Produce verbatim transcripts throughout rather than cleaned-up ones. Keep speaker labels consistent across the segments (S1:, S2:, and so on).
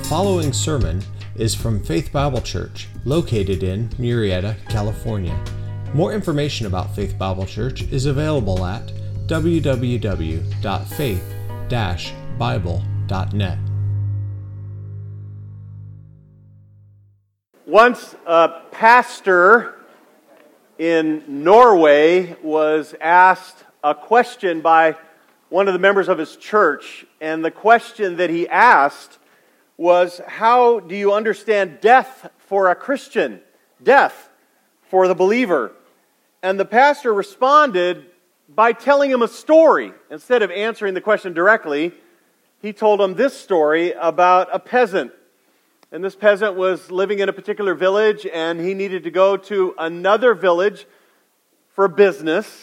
S1: following sermon is from Faith Bible Church, located in Murrieta, California. More information about Faith Bible Church is available at w w w dot faith dash bible dot net.
S2: Once a pastor in Norway was asked a question by one of the members of his church, and the question that he asked was, how do you understand death for a Christian? Death for the believer. And the pastor responded by telling him a story. Instead of answering the question directly, he told him this story about a peasant. And this peasant was living in a particular village, and he needed to go to another village for business.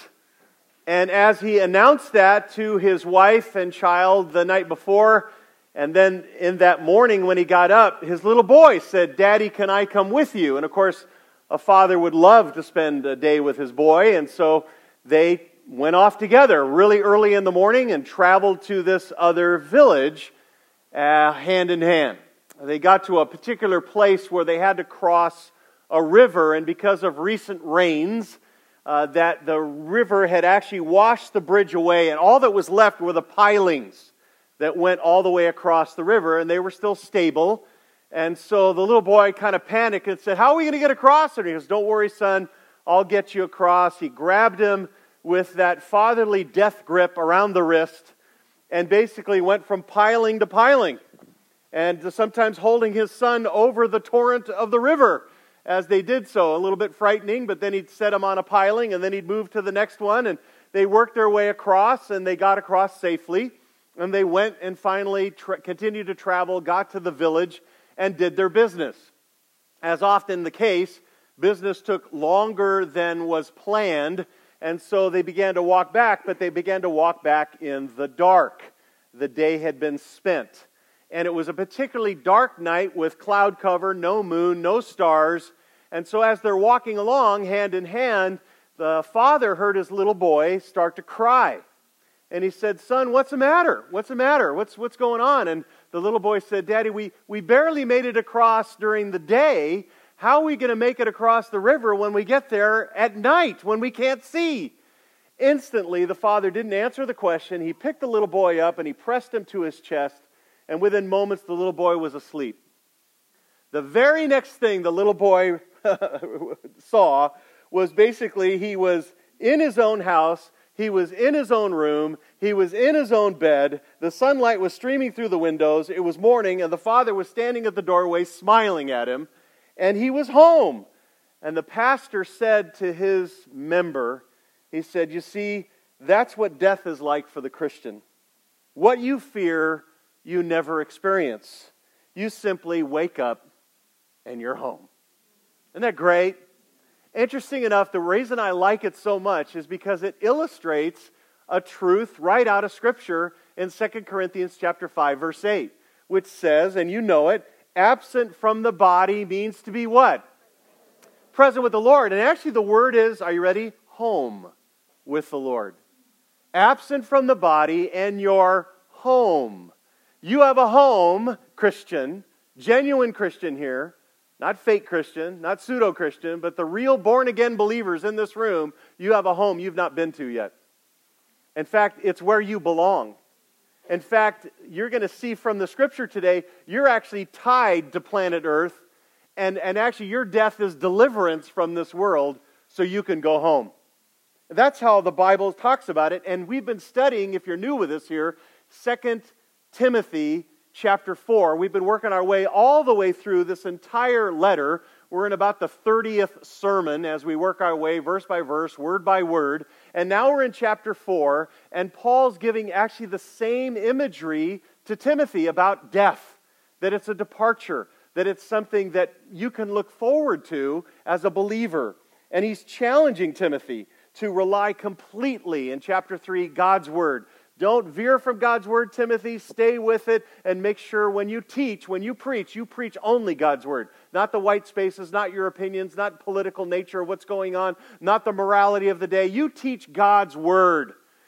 S2: And as he announced that to his wife and child the night before, and then in that morning when he got up, his little boy said, "Daddy, can I come with you?" And of course, a father would love to spend a day with his boy, and so they went off together really early in the morning and traveled to this other village uh, hand in hand. They got to a particular place where they had to cross a river, and because of recent rains, uh, that the river had actually washed the bridge away, and all that was left were the pilings that went all the way across the river, and they were still stable. And so the little boy kind of panicked and said, "How are we going to get across?" And he goes, "Don't worry, son, I'll get you across." He grabbed him with that fatherly death grip around the wrist and basically went from piling to piling, and sometimes holding his son over the torrent of the river as they did so. A little bit frightening, but then he'd set him on a piling, and then he'd move to the next one, and they worked their way across, and they got across safely. And they went and finally tra- continued to travel, got to the village, and did their business. As often the case, business took longer than was planned, and so they began to walk back, but they began to walk back in the dark. The day had been spent. And it was a particularly dark night with cloud cover, no moon, no stars. And so as they're walking along, hand in hand, the father heard his little boy start to cry. And he said, "Son, what's the matter? What's the matter? What's what's going on?" And the little boy said, "Daddy, we, we barely made it across during the day. How are we going to make it across the river when we get there at night, when we can't see?" Instantly, the father didn't answer the question. He picked the little boy up and he pressed him to his chest. And within moments, the little boy was asleep. The very next thing the little boy saw was basically he was in his own house. He was in his own room. He was in his own bed. The sunlight was streaming through the windows. It was morning, and the father was standing at the doorway smiling at him, and he was home. And the pastor said to his member, he said, "You see, that's what death is like for the Christian. What you fear, you never experience. You simply wake up, and you're home." Isn't that great? Interesting enough, the reason I like it so much is because it illustrates a truth right out of Scripture in Second Corinthians chapter five, verse eight, which says, and you know it, absent from the body means to be what? Present with the Lord. And actually the word is, are you ready? Home with the Lord. Absent from the body and your home. You have a home, Christian, genuine Christian here. Not fake Christian, not pseudo-Christian, but the real born-again believers in this room, you have a home you've not been to yet. In fact, it's where you belong. In fact, you're going to see from the Scripture today, you're actually tied to planet Earth, and, and actually your death is deliverance from this world so you can go home. That's how the Bible talks about it, and we've been studying, if you're new with us here, Second Timothy chapter four. We've been working our way all the way through this entire letter. We're in about the thirtieth sermon as we work our way verse by verse, word by word. And now we're in chapter four, and Paul's giving actually the same imagery to Timothy about death, that it's a departure, that it's something that you can look forward to as a believer. And he's challenging Timothy to rely completely, in chapter three, God's word. Don't veer from God's word, Timothy. Stay with it and make sure when you teach, when you preach, you preach only God's word. Not the white spaces, not your opinions, not political nature of what's going on, not the morality of the day. You teach God's word.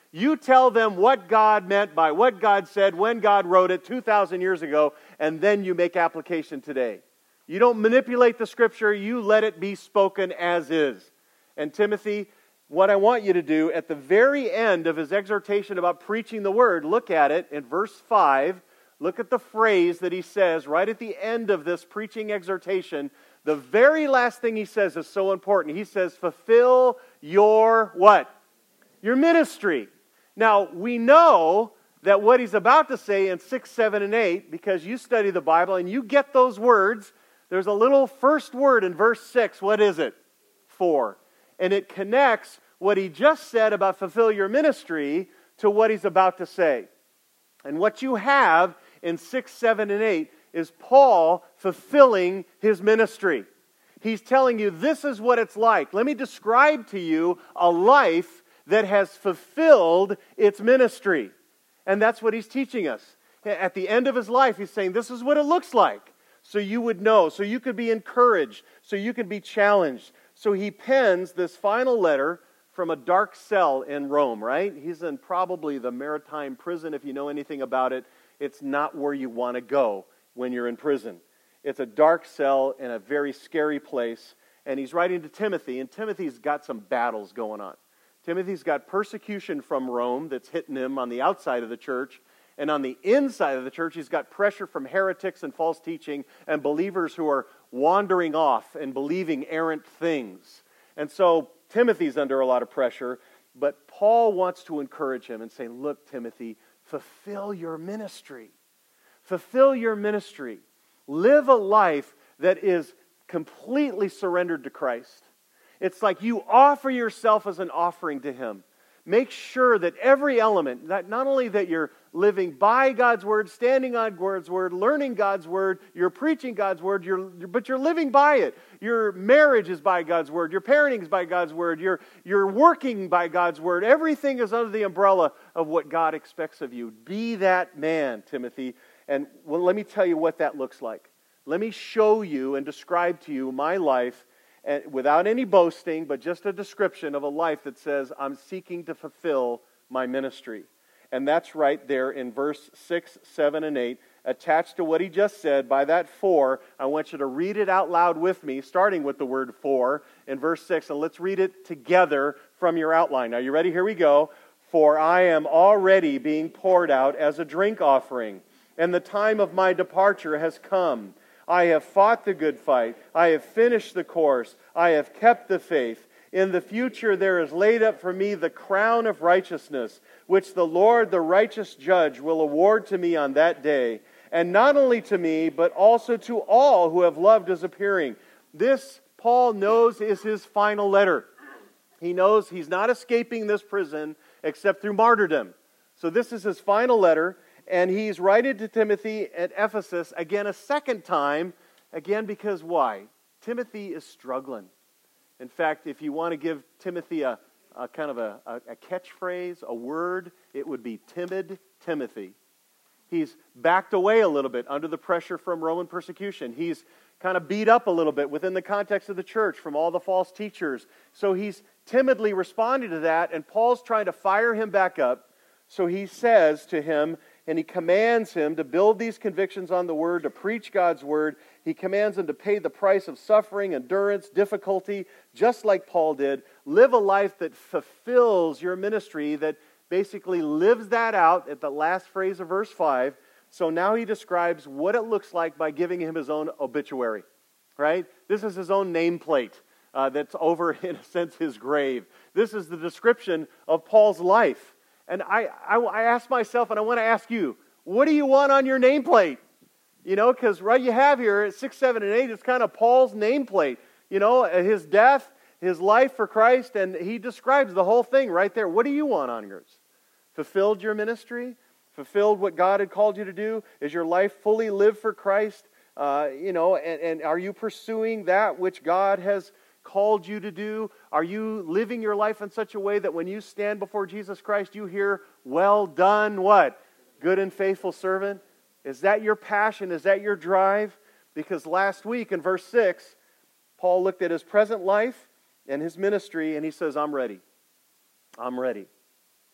S2: You tell them what God meant by what God said when God wrote it two thousand years ago, and then you make application today. You don't manipulate the Scripture, you let it be spoken as is. And Timothy, what I want you to do at the very end of his exhortation about preaching the Word, look at it in verse five. Look at the phrase that he says right at the end of this preaching exhortation. The very last thing he says is so important. He says, fulfill your what? Your ministry. Now, we know that what he's about to say in six, seven, and eight, because you study the Bible and you get those words, there's a little first word in verse six. What is it? For. And it connects what he just said about fulfill your ministry to what he's about to say. And what you have in six, seven, and eight is Paul fulfilling his ministry. He's telling you this is what it's like. Let me describe to you a life that has fulfilled its ministry. And that's what he's teaching us. At the end of his life, he's saying this is what it looks like. So you would know, so you could be encouraged, so you could be challenged. So he pens this final letter from a dark cell in Rome, right? He's in probably the maritime prison. If you know anything about it, it's not where you want to go when you're in prison. It's a dark cell in a very scary place. And he's writing to Timothy, and Timothy's got some battles going on. Timothy's got persecution from Rome that's hitting him on the outside of the church. And on the inside of the church, he's got pressure from heretics and false teaching and believers who are wandering off and believing errant things. And so Timothy's under a lot of pressure, but Paul wants to encourage him and say, look, Timothy, fulfill your ministry. Fulfill your ministry. Live a life that is completely surrendered to Christ. It's like you offer yourself as an offering to Him. Make sure that every element, that not only that you're living by God's Word, standing on God's Word, learning God's Word, you're preaching God's Word, you're, but you're living by it. Your marriage is by God's Word, your parenting is by God's Word, you're, you're working by God's Word. Everything is under the umbrella of what God expects of you. Be that man, Timothy. And well, let me tell you what that looks like. Let me show you and describe to you my life, and without any boasting, but just a description of a life that says, I'm seeking to fulfill my ministry. And that's right there in verse six, seven, and eight. Attached to what he just said, by that for, I want you to read it out loud with me, starting with the word for in verse six. And let's read it together from your outline. Are you ready? Here we go. For I am already being poured out as a drink offering, and the time of my departure has come. I have fought the good fight. I have finished the course. I have kept the faith. In the future there is laid up for me the crown of righteousness, which the Lord, the righteous judge, will award to me on that day. And not only to me, but also to all who have loved His appearing. This, Paul knows, is his final letter. He knows he's not escaping this prison except through martyrdom. So this is his final letter. And he's writing to Timothy at Ephesus, again, a second time. Again, because why? Timothy is struggling. In fact, if you want to give Timothy a, a kind of a, a, a catchphrase, a word, it would be timid Timothy. He's backed away a little bit under the pressure from Roman persecution. He's kind of beat up a little bit within the context of the church from all the false teachers. So he's timidly responding to that, and Paul's trying to fire him back up. So he says to him, and he commands him to build these convictions on the Word, to preach God's Word. He commands him to pay the price of suffering, endurance, difficulty, just like Paul did. Live a life that fulfills your ministry, that basically lives that out at the last phrase of verse five. So now he describes what it looks like by giving him his own obituary, right? This is his own nameplate uh, that's over, in a sense, his grave. This is the description of Paul's life. And I, I, I ask myself, and I want to ask you, what do you want on your nameplate? You know, because right you have here at six, seven, and eight, it's kind of Paul's nameplate. You know, his death, his life for Christ, and he describes the whole thing right there. What do you want on yours? Fulfilled your ministry? Fulfilled what God had called you to do? Is your life fully lived for Christ? Uh, you know, and, and are you pursuing that which God has called you to do? Are you living your life in such a way that when you stand before Jesus Christ, you hear, well done, what? Good and faithful servant? Is that your passion? Is that your drive? Because last week in verse six, Paul looked at his present life and his ministry, and he says, I'm ready. I'm ready.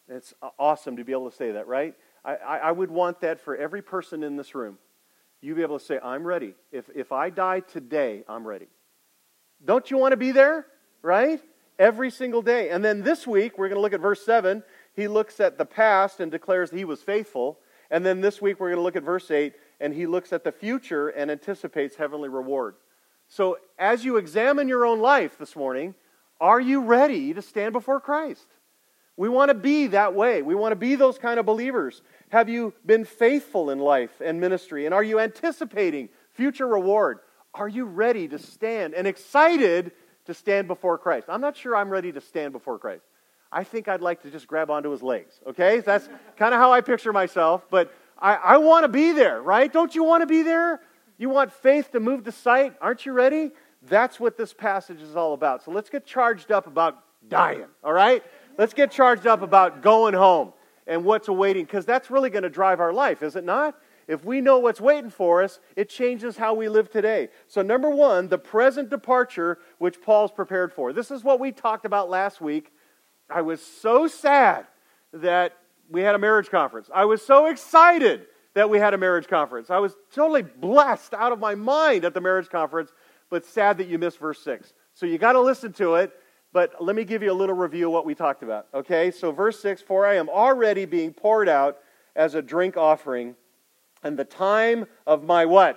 S2: It's awesome to be able to say that, right? I, I, I would want that for every person in this room. You be able to say, I'm ready. If, if I die today, I'm ready. Don't you want to be there, right? Every single day. And then this week, we're going to look at verse seven. He looks at the past and declares that he was faithful. And then this week, we're going to look at verse eight, and he looks at the future and anticipates heavenly reward. So as you examine your own life this morning, are you ready to stand before Christ? We want to be that way. We want to be those kind of believers. Have you been faithful in life and ministry? And are you anticipating future reward? Are you ready to stand and excited to stand before Christ? I'm not sure I'm ready to stand before Christ. I think I'd like to just grab onto his legs, okay? That's kind of how I picture myself, but I, I want to be there, right? Don't you want to be there? You want faith to move to sight? Aren't you ready? That's what this passage is all about. So let's get charged up about dying, all right? Let's get charged up about going home and what's awaiting, because that's really going to drive our life, is it not? If we know what's waiting for us, it changes how we live today. So number one, the present departure which Paul's prepared for. This is what we talked about last week. I was so sad that we had a marriage conference. I was so excited that we had a marriage conference. I was totally blessed out of my mind at the marriage conference, but sad that you missed verse six. So you got to listen to it, but let me give you a little review of what we talked about. Okay, so verse six, for I am already being poured out as a drink offering, and the time of my what?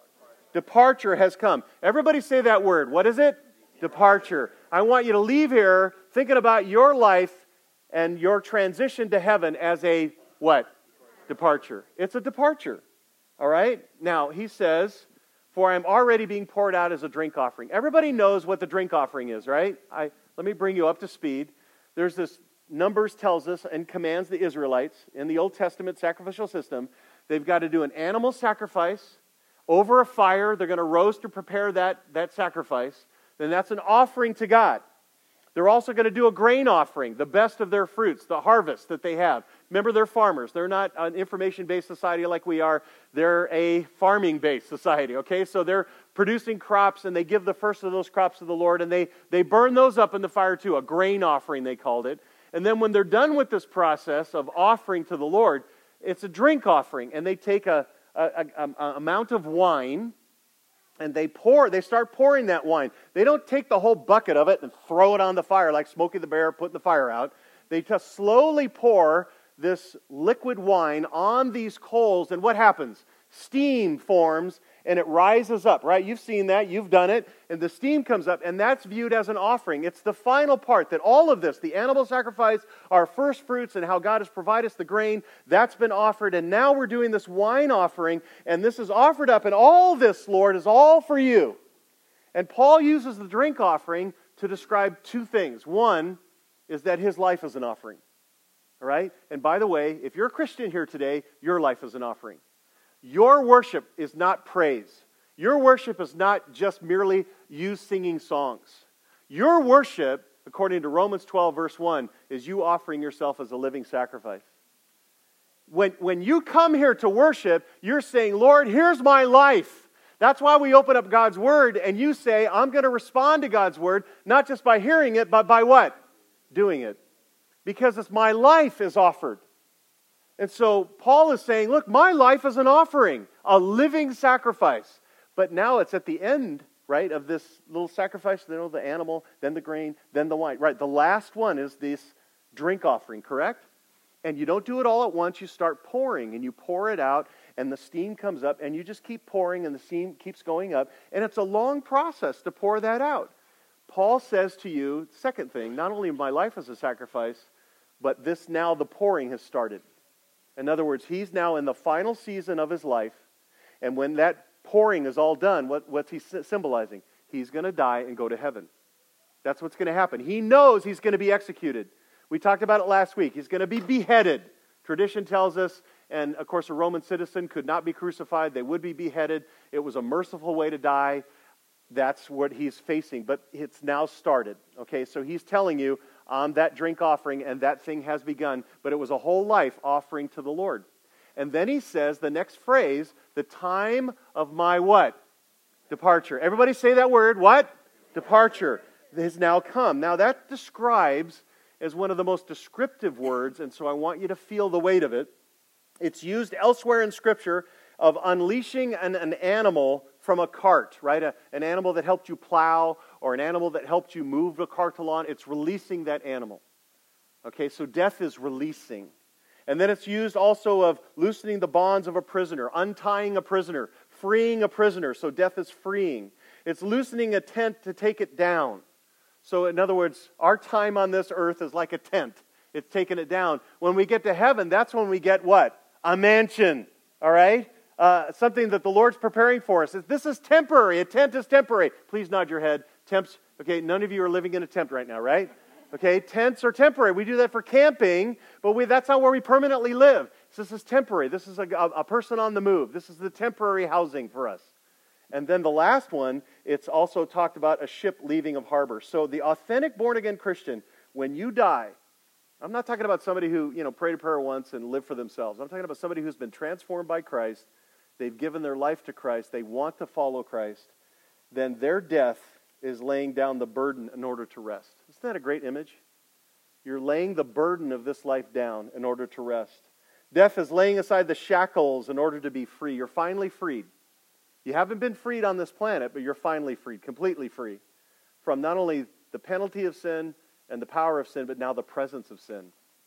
S2: Departure has come. Everybody say that word. What is it? Departure. I want you to leave here thinking about your life and your transition to heaven as a what? Departure. It's a departure. All right? Now, he says, for I am already being poured out as a drink offering. Everybody knows what the drink offering is, right? I, let me bring you up to speed. There's this, Numbers tells us and commands the Israelites in the Old Testament sacrificial system, they've got to do an animal sacrifice over a fire. They're going to roast or prepare that, that sacrifice. Then that's an offering to God. They're also going to do a grain offering, the best of their fruits, the harvest that they have. Remember, they're farmers. They're not an information-based society like we are. They're a farming-based society, okay? So they're producing crops, and they give the first of those crops to the Lord, and they, they burn those up in the fire too, a grain offering, they called it. And then when they're done with this process of offering to the Lord, it's a drink offering, and they take a, a, a, a amount of wine, and they pour, they start pouring that wine. They don't take the whole bucket of it and throw it on the fire like Smokey the Bear putting the fire out. They just slowly pour this liquid wine on these coals, and what happens? Steam forms, and it rises up, right? You've seen that, you've done it, and the steam comes up, and that's viewed as an offering. It's the final part that all of this, the animal sacrifice, our first fruits, and how God has provided us the grain, that's been offered, and now we're doing this wine offering, and this is offered up, and all this, Lord, is all for you. And Paul uses the drink offering to describe two things. One is that his life is an offering, all right? And by the way, if you're a Christian here today, your life is an offering. Your worship is not praise. Your worship is not just merely you singing songs. Your worship, according to Romans twelve, verse one, is you offering yourself as a living sacrifice. When, when you come here to worship, you're saying, Lord, here's my life. That's why we open up God's Word and you say, I'm going to respond to God's Word, not just by hearing it, but by what? Doing it. Because it's my life is offered. And so Paul is saying, look, my life is an offering, a living sacrifice. But now it's at the end, right, of this little sacrifice, you know, the animal, then the grain, then the wine. Right, the last one is this drink offering, correct? And you don't do it all at once. You start pouring, and you pour it out, and the steam comes up, and you just keep pouring, and the steam keeps going up. And it's a long process to pour that out. Paul says to you, second thing, not only my life is a sacrifice, but this now, the pouring has started. In other words, he's now in the final season of his life, and when that pouring is all done, what, what's he symbolizing? He's going to die and go to heaven. That's what's going to happen. He knows he's going to be executed. We talked about it last week. He's going to be beheaded. Tradition tells us, and of course a Roman citizen could not be crucified. They would be beheaded. It was a merciful way to die. That's what he's facing, but it's now started. Okay, so he's telling you, Um, that drink offering, and that thing has begun. But it was a whole life offering to the Lord. And then he says, the next phrase, the time of my what? Departure. Everybody say that word. What? Departure has now come. Now that describes is one of the most descriptive words, and so I want you to feel the weight of it. It's used elsewhere in Scripture of unleashing an, an animal from a cart, right? A, an animal that helped you plow or an animal that helped you move a cart along. It's releasing that animal. Okay, so death is releasing. And then it's used also of loosening the bonds of a prisoner, untying a prisoner, freeing a prisoner. So death is freeing. It's loosening a tent to take it down. So in other words, our time on this earth is like a tent. It's taking it down. When we get to heaven, that's when we get what? A mansion. All right? Uh, something that the Lord's preparing for us. This is temporary. A tent is temporary. Please nod your head. Temps, okay, none of you are living in a tent right now, right? Okay, tents are temporary. We do that for camping, but we, that's not where we permanently live. So this is temporary. This is a, a person on the move. This is the temporary housing for us. And then the last one, it's also talked about a ship leaving of harbor. So the authentic born-again Christian, when you die, I'm not talking about somebody who, you know, prayed a prayer once and lived for themselves. I'm talking about somebody who's been transformed by Christ. They've given their life to Christ. They want to follow Christ. Then their death is laying down the burden in order to rest. Isn't that a great image? You're laying the burden of this life down in order to rest. Death is laying aside the shackles in order to be free. You're finally freed. You haven't been freed on this planet, but you're finally freed, completely free from not only the penalty of sin and the power of sin, but now the presence of sin.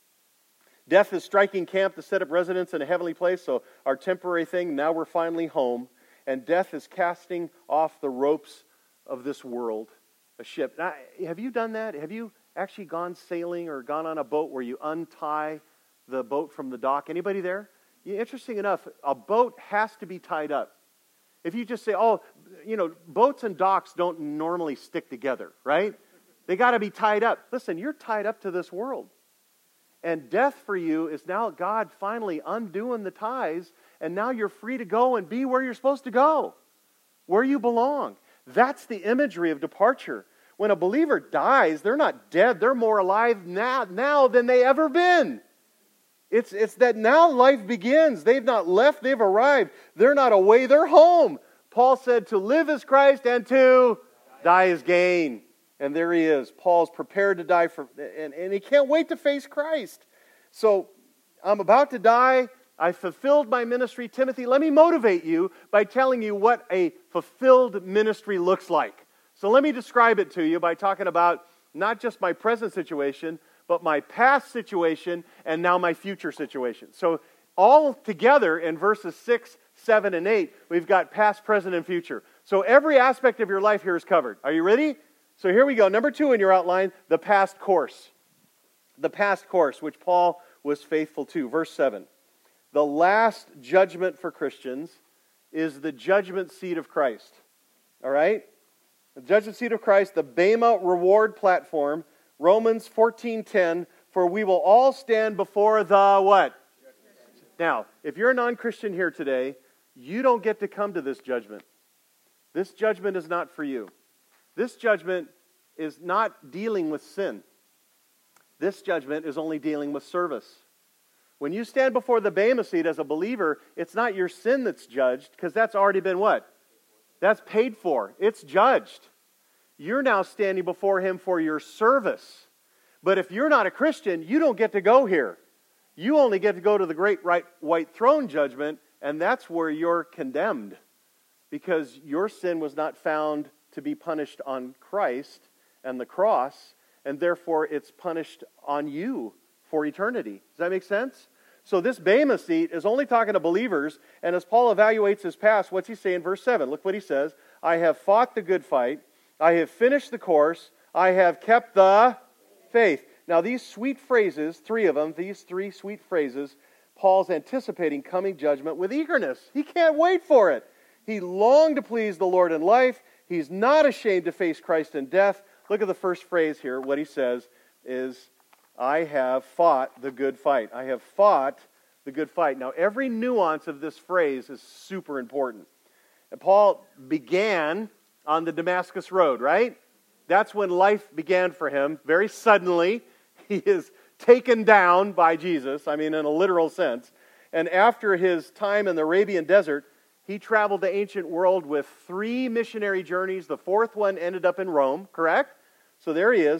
S2: Death is striking camp to set up residence in a heavenly place, so our temporary thing, now we're finally home. And death is casting off the ropes of this world, a ship. Now, have you done that? Have you actually gone sailing or gone on a boat where you untie the boat from the dock? Anybody there? Yeah, interesting enough, a boat has to be tied up. If you just say, oh, you know, boats and docks don't normally stick together, right? They got to be tied up. Listen, you're tied up to this world. And death for you is now God finally undoing the ties, and now you're free to go and be where you're supposed to go, where you belong. That's the imagery of departure. When a believer dies, they're not dead. They're more alive now, now than they ever been. It's, it's that now life begins. They've not left, they've arrived. They're not away, they're home. Paul said to live is Christ and to die is gain. And there he is. Paul's prepared to die for, and, and he can't wait to face Christ. So, I'm about to die. I fulfilled my ministry. Timothy, let me motivate you by telling you what a fulfilled ministry looks like. So let me describe it to you by talking about not just my present situation, but my past situation and now my future situation. So all together in verses six, seven, and eight, we've got past, present, and future. So every aspect of your life here is covered. Are you ready? So here we go. Number two in your outline, the past course. The past course, which Paul was faithful to. Verse seven. The last judgment for Christians is the judgment seat of Christ. All right? The judgment seat of Christ, the Bema reward platform. Romans fourteen ten, for we will all stand before the what? Now, if you're a non-Christian here today, you don't get to come to this judgment. This judgment is not for you. This judgment is not dealing with sin. This judgment is only dealing with service. When you stand before the Bema seat as a believer, it's not your sin that's judged, because that's already been what? That's paid for. It's judged. You're now standing before Him for your service. But if you're not a Christian, you don't get to go here. You only get to go to the great right, white throne judgment, and that's where you're condemned. Because your sin was not found to be punished on Christ and the cross, and therefore it's punished on you for eternity. Does that make sense? So this Bema seat is only talking to believers, and as Paul evaluates his past, what's he say in verse seven? Look what he says. I have fought the good fight. I have finished the course. I have kept the faith. Now these sweet phrases, three of them, these three sweet phrases, Paul's anticipating coming judgment with eagerness. He can't wait for it. He longed to please the Lord in life. He's not ashamed to face Christ in death. Look at the first phrase here. What he says is, I have fought the good fight. I have fought the good fight. Now, every nuance of this phrase is super important. And Paul began on the Damascus Road, right? That's when life began for him. Very suddenly, he is taken down by Jesus, I mean in a literal sense. And after his time in the Arabian desert, he traveled the ancient world with three missionary journeys. The fourth one ended up in Rome, correct? So there he is,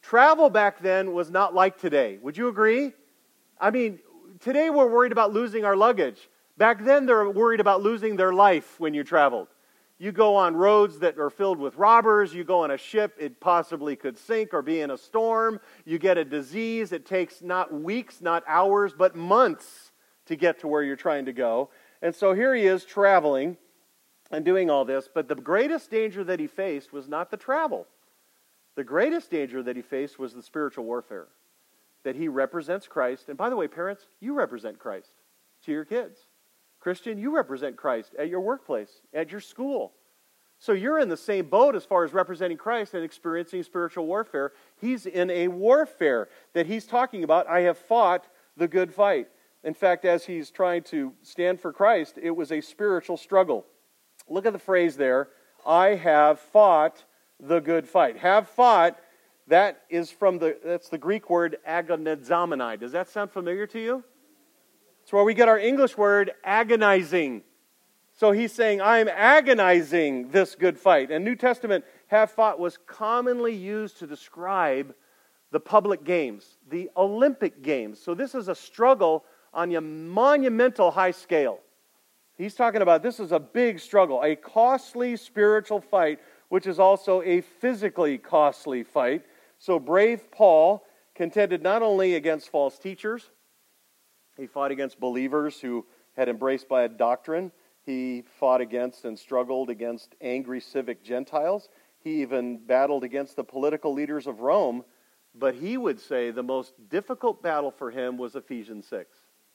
S2: travel back then was not like today. Would you agree? I mean, today we're worried about losing our luggage. Back then they're worried about losing their life when you traveled. You go on roads that are filled with robbers. You go on a ship, it possibly could sink or be in a storm. You get a disease. It takes not weeks, not hours, but months to get to where you're trying to go. And so here he is traveling and doing all this. But the greatest danger that he faced was not the travel. The greatest danger that he faced was the spiritual warfare. That he represents Christ. And by the way, parents, you represent Christ to your kids. Christian, you represent Christ at your workplace, at your school. So you're in the same boat as far as representing Christ and experiencing spiritual warfare. He's in a warfare that he's talking about. I have fought the good fight. In fact, as he's trying to stand for Christ, it was a spiritual struggle. Look at the phrase there. I have fought the good fight. Have fought, that is from the, that's the Greek word agonizomai. Does that sound familiar to you? It's where we get our English word agonizing. So he's saying, I'm agonizing this good fight. And New Testament have fought was commonly used to describe the public games, the Olympic Games. So this is a struggle on a monumental high scale. He's talking about this is a big struggle, a costly spiritual fight, which is also a physically costly fight. So brave Paul contended not only against false teachers, he fought against believers who had embraced bad doctrine. He fought against and struggled against angry civic Gentiles. He even battled against the political leaders of Rome. But he would say the most difficult battle for him was Ephesians six.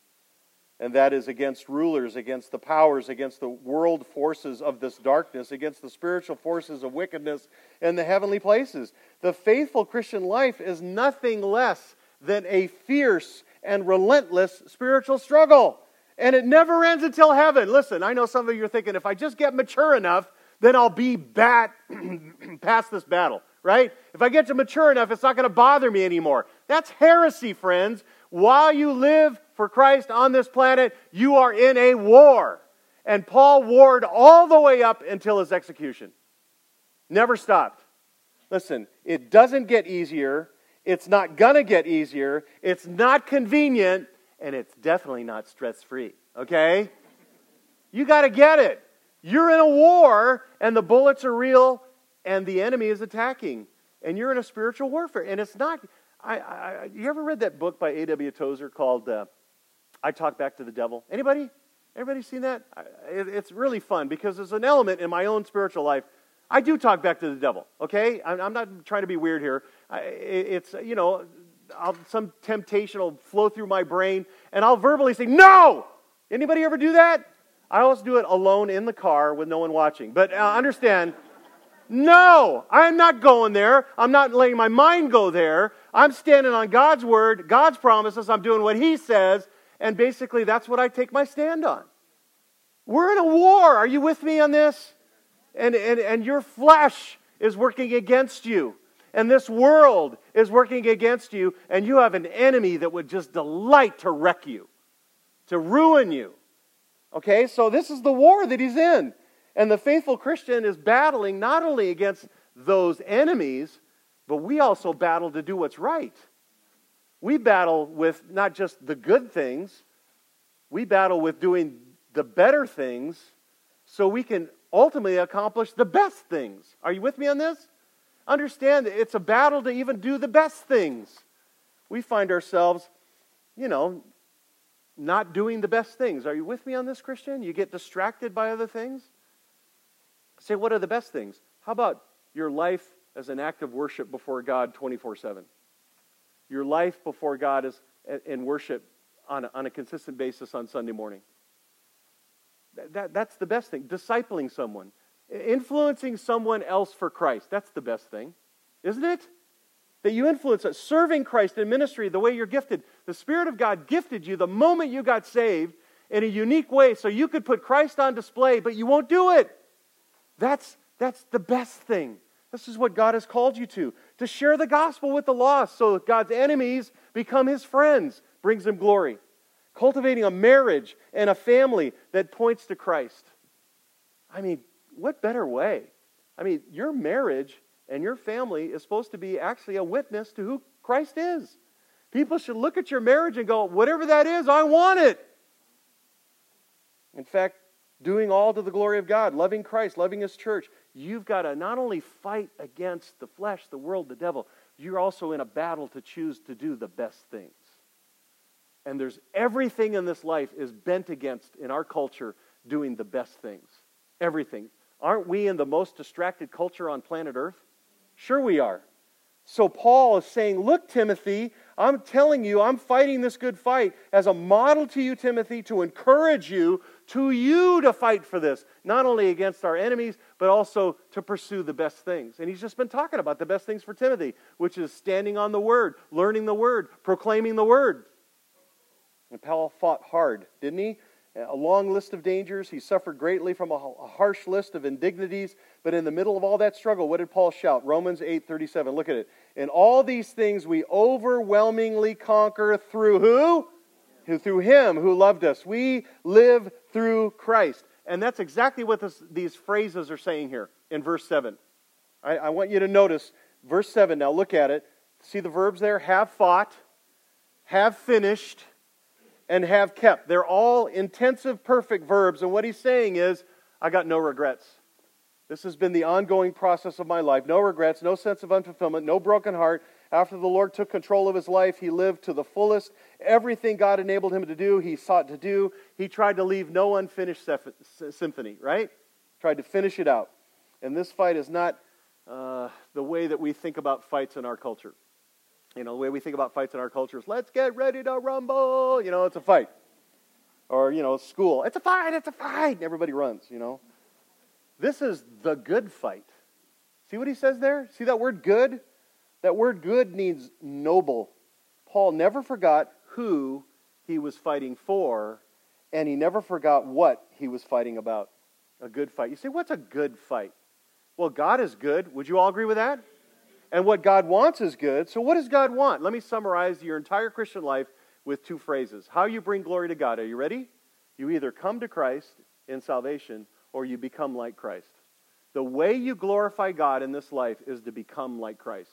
S2: And that is against rulers, against the powers, against the world forces of this darkness, against the spiritual forces of wickedness in the heavenly places. The faithful Christian life is nothing less than a fierce and relentless spiritual struggle. And it never ends until heaven. Listen, I know some of you are thinking, if I just get mature enough, then I'll be bat past this battle, right? If I get to mature enough, it's not going to bother me anymore. That's heresy, friends. While you live for Christ on this planet, you are in a war. And Paul warred all the way up until his execution. Never stopped. Listen, it doesn't get easier. It's not going to get easier. It's not convenient. And it's definitely not stress-free. Okay? You got to get it. You're in a war, and the bullets are real, and the enemy is attacking. And you're in a spiritual warfare. And it's not... I, I, you ever read that book by A W Tozer called uh, I Talk Back to the Devil? Anybody? Everybody seen that? I, it, it's really fun because there's an element in my own spiritual life. I do talk back to the devil, okay? I'm, I'm not trying to be weird here. I, it, it's, you know, I'll, some temptation will flow through my brain, and I'll verbally say, no! Anybody ever do that? I always do it alone in the car with no one watching. But uh, understand... No, I'm not going there. I'm not letting my mind go there. I'm standing on God's word, God's promises. I'm doing what He says. And basically, that's what I take my stand on. We're in a war. Are you with me on this? And, and, and your flesh is working against you. And this world is working against you. And you have an enemy that would just delight to wreck you, to ruin you. Okay, so this is the war that he's in. And the faithful Christian is battling not only against those enemies, but we also battle to do what's right. We battle with not just the good things, we battle with doing the better things so we can ultimately accomplish the best things. Are you with me on this? Understand that it's a battle to even do the best things. We find ourselves, you know, not doing the best things. Are you with me on this, Christian? You get distracted by other things? Say, what are the best things? How about your life as an act of worship before God twenty-four seven? Your life before God is in worship on a, on a consistent basis on Sunday morning. That, that, that's the best thing. Discipling someone. Influencing someone else for Christ. That's the best thing. Isn't it? That you influence us. Serving Christ in ministry the way you're gifted. The Spirit of God gifted you the moment you got saved in a unique way so you could put Christ on display, but you won't do it. That's, that's the best thing. This is what God has called you to. To share the gospel with the lost so that God's enemies become His friends. Brings Him glory. Cultivating a marriage and a family that points to Christ. I mean, what better way? I mean, your marriage And your family is supposed to be actually a witness to who Christ is. People should look at your marriage and go, whatever that is, I want it. In fact, doing all to the glory of God, loving Christ, loving His church, you've got to not only fight against the flesh, the world, the devil, you're also in a battle to choose to do the best things. And there's everything in this life is bent against, in our culture, doing the best things. Everything. Aren't we in the most distracted culture on planet Earth? Sure we are. So Paul is saying, look, Timothy, I'm telling you, I'm fighting this good fight as a model to you, Timothy, to encourage you, to you to fight for this. Not only against our enemies, but also to pursue the best things. And he's just been talking about the best things for Timothy, which is standing on the Word, learning the Word, proclaiming the Word. And Paul fought hard, didn't he? A long list of dangers. He suffered greatly from a harsh list of indignities. But in the middle of all that struggle, what did Paul shout? Romans eight thirty-seven. Look at it. In all these things we overwhelmingly conquer through who? Who through Him who loved us. We live through Christ. And that's exactly what this, these phrases are saying here in verse seven. I, I want you to notice verse seven. Now look at it. See the verbs there? Have fought, have finished, and have kept. They're all intensive, perfect verbs. And what he's saying is, I got no regrets. This has been the ongoing process of my life. No regrets, no sense of unfulfillment, no broken heart. After the Lord took control of his life, he lived to the fullest. Everything God enabled him to do, he sought to do. He tried to leave no unfinished symphony, right? Tried to finish it out. And this fight is not uh, the way that we think about fights in our culture. You know, the way we think about fights in our culture is, let's get ready to rumble. You know, it's a fight. Or, you know, school. It's a fight, it's a fight. And everybody runs, you know. This is the good fight. See what he says there? See that word good? That word good means noble. Paul never forgot who he was fighting for, and he never forgot what he was fighting about. A good fight. You say, what's a good fight? Well, God is good. Would you all agree with that? And what God wants is good. So what does God want? Let me summarize your entire Christian life with two phrases. How you bring glory to God. Are you ready? You either come to Christ in salvation or you become like Christ. The way you glorify God in this life is to become like Christ.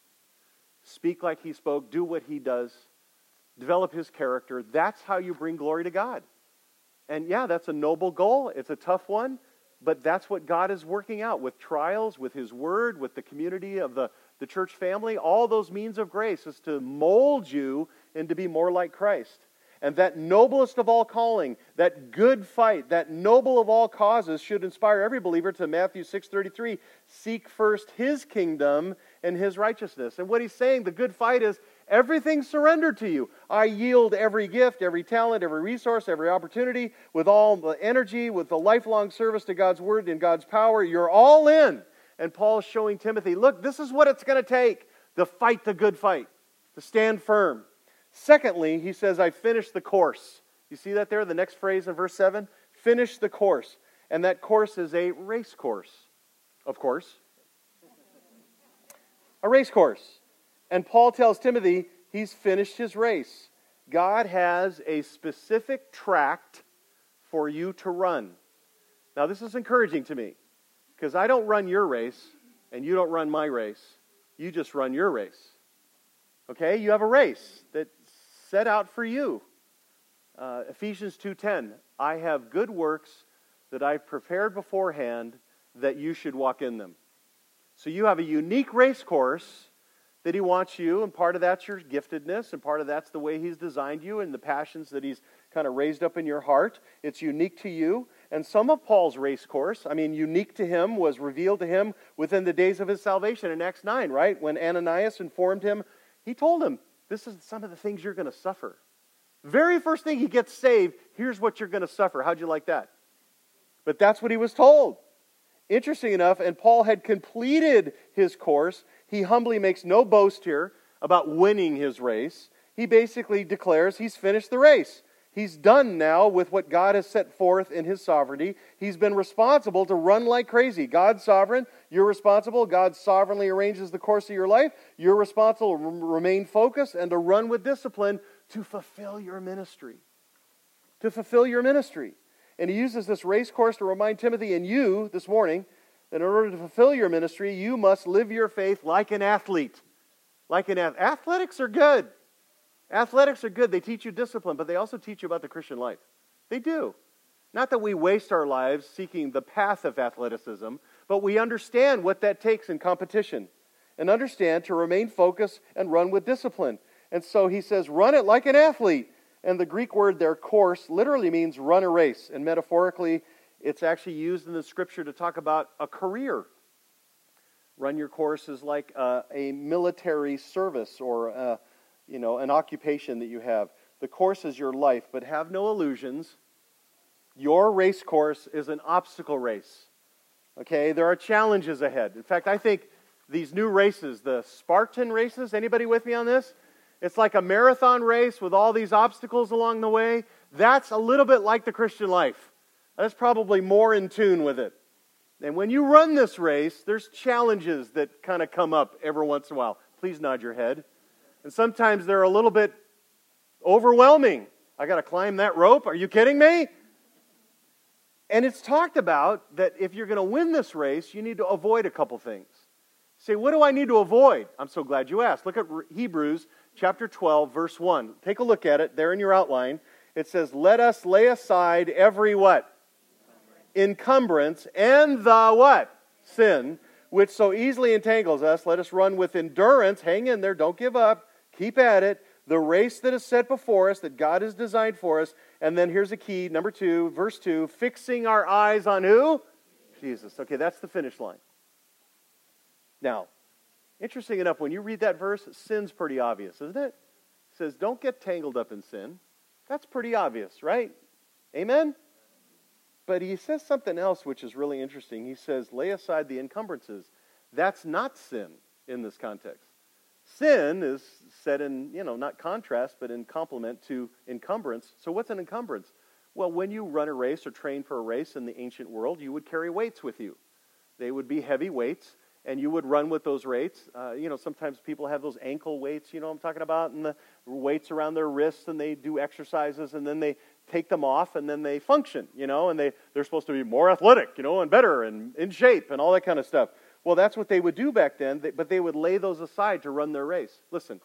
S2: Speak like He spoke. Do what He does. Develop His character. That's how you bring glory to God. And yeah, that's a noble goal. It's a tough one. But that's what God is working out with trials, with His Word, with the community of the, the church family. All those means of grace is to mold you and to be more like Christ. And that noblest of all calling, that good fight, that noble of all causes should inspire every believer to Matthew six thirty-three. Seek first His kingdom and His righteousness. And what he's saying, the good fight is everything surrendered to you. I yield every gift, every talent, every resource, every opportunity, with all the energy, with the lifelong service to God's Word and God's power. You're all in. And Paul's showing Timothy, look, this is what it's going to take to fight the good fight, to stand firm. Secondly, he says, I finished the course. You see that there, the next phrase in verse seven? Finish the course. And that course is a race course, of course. A race course. And Paul tells Timothy he's finished his race. God has a specific track for you to run. Now, this is encouraging to me, because I don't run your race, and you don't run my race. You just run your race. Okay? You have a race that's set out for you. Uh, Ephesians two ten, I have good works that I've prepared beforehand that you should walk in them. So you have a unique race course that He wants you, and part of that's your giftedness, and part of that's the way He's designed you and the passions that He's kind of raised up in your heart. It's unique to you. And some of Paul's race course, I mean, unique to him, was revealed to him within the days of his salvation in Acts nine, right? When Ananias informed him, he told him, this is some of the things you're going to suffer. Very first thing he gets saved, here's what you're going to suffer. How'd you like that? But that's what he was told. Interesting enough, and Paul had completed his course. He humbly makes no boast here about winning his race. He basically declares he's finished the race. He's done now with what God has set forth in His sovereignty. He's been responsible to run like crazy. God's sovereign. You're responsible. God sovereignly arranges the course of your life. You're responsible to remain focused and to run with discipline to fulfill your ministry. To fulfill your ministry. And he uses this race course to remind Timothy and you this morning in order to fulfill your ministry, you must live your faith like an athlete. Like an athlete. Athletics are good. Athletics are good. They teach you discipline, but they also teach you about the Christian life. They do. Not that we waste our lives seeking the path of athleticism, but we understand what that takes in competition. And understand to remain focused and run with discipline. And so he says, run it like an athlete. And the Greek word there, course, literally means run a race. And metaphorically, it's actually used in the Scripture to talk about a career. Run your course is like a, a military service or a, you know, an occupation that you have. The course is your life, but have no illusions. Your race course is an obstacle race. Okay, there are challenges ahead. In fact, I think these new races, the Spartan races, anybody with me on this? It's like a marathon race with all these obstacles along the way. That's a little bit like the Christian life. That's probably more in tune with it. And when you run this race, there's challenges that kind of come up every once in a while. Please nod your head. And sometimes they're a little bit overwhelming. I got to climb that rope? Are you kidding me? And it's talked about that if you're going to win this race, you need to avoid a couple things. Say, what do I need to avoid? I'm so glad you asked. Look at Hebrews chapter twelve, verse one. Take a look at it there in your outline. It says, let us lay aside every what? Encumbrance and the what? Sin, which so easily entangles us. Let us run with endurance. Hang in there. Don't give up. Keep at it. The race that is set before us, that God has designed for us. And then here's a key, number two, verse two, fixing our eyes on who? Jesus. Okay, that's the finish line. Now, interesting enough, when you read that verse, sin's pretty obvious, isn't it? It says, don't get tangled up in sin. That's pretty obvious, right? Amen? But he says something else which is really interesting. He says, lay aside the encumbrances. That's not sin in this context. Sin is said in, you know, not contrast, but in complement to encumbrance. So what's an encumbrance? Well, when you run a race or train for a race in the ancient world, you would carry weights with you. They would be heavy weights. And you would run with those weights. Uh, you know, sometimes people have those ankle weights, you know what I'm talking about, and the weights around their wrists, and they do exercises, and then they take them off, and then they function, you know, and they, they're supposed to be more athletic, you know, and better, and in shape, and all that kind of stuff. Well, that's what they would do back then, but they would lay those aside to run their race. Listen,